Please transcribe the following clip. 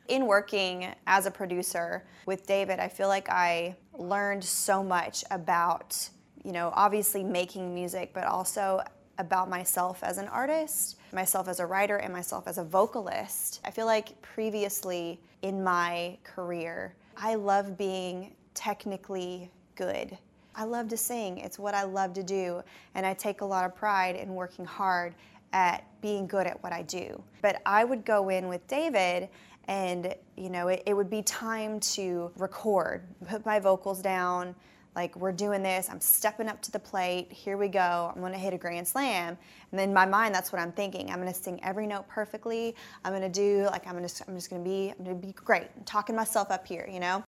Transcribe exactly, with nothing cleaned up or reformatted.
In working as a producer with David, I feel like I learned so much about, you know, obviously making music, but also about myself as an artist, myself as a writer, and myself as a vocalist. I feel like previously in my career, I love being technically good. I love to sing. It's what I love to do, and I take a lot of pride in working hard at being good at what I do. But I would go in with David and, you know, it, it would be time to record, put my vocals down, like, we're doing this, I'm stepping up to the plate, here we go, I'm gonna hit a grand slam. And then in my mind, that's what I'm thinking. I'm gonna sing every note perfectly. I'm gonna do, like, I'm, gonna, I'm just gonna be, I'm gonna be great. I'm talking myself up here, you know?